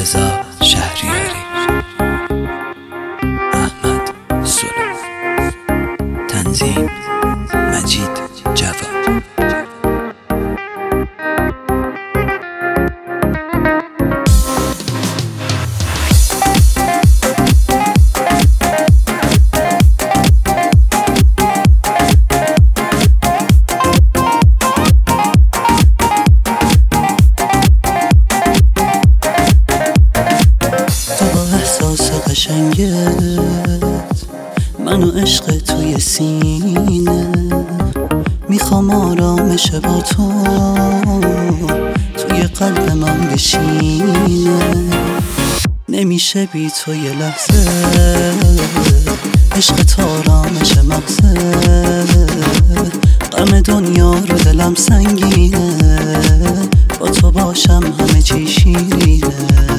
رضا شهریاری، احمد سلو، تنظیم مجید جواد. قشنگت منو عشق توی سینه، میخوام آرامش با تو توی قلب من بشینه. نمیشه بی تو یه لحظه، عشق تو آرامش مغزه، غم دنیا رو دلم سنگینه، با تو باشم همه چی شیرینه.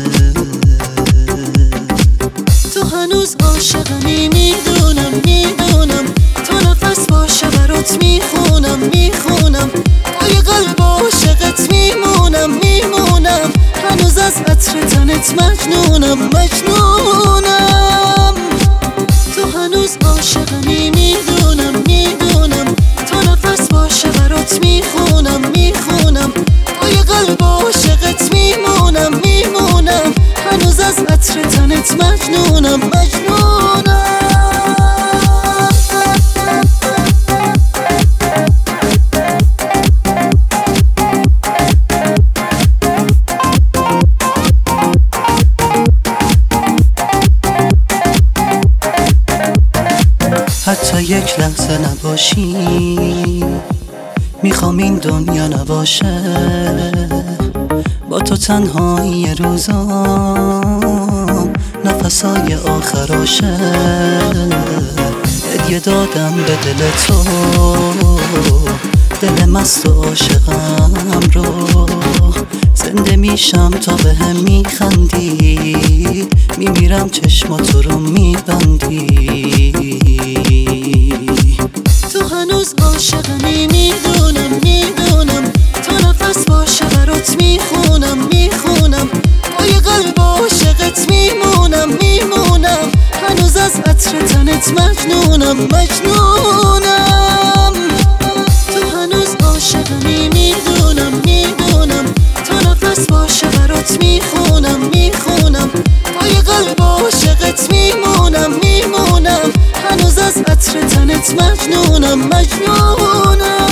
هنوز عاشقمی، میدونم تا نفس باشه برات میخونم با یه قلب عاشقت میمونم هنوز از عطر تنت مجنونم تو هنوز عاشقمی، میدونم تا نفس باشه برات میخونم با یه قلب عاشقت میمونم هنوز از عطر تنت مجنونم حتی یک لحظه نباشی، میخوام این دنیا نباشه، با تو تنهایی روزام نفسای آخراشه. هدیه دادم به دل تو، دل مست و عاشقم رو، زنده میشم تا به هم میخندی، میمیرم چشماتو رو میبندی. تو هنوز عاشقمی، میدونم تا نفس باشه برات میخونم با یه قلب عاشقت میمونم هنوز از عطر تنت مجنونم تو هنوز عاشقمی، میدونم تا نفس باشه برات میخونم با یه قلب عاشقت میمونم هنوز از عطر تنت مجنونم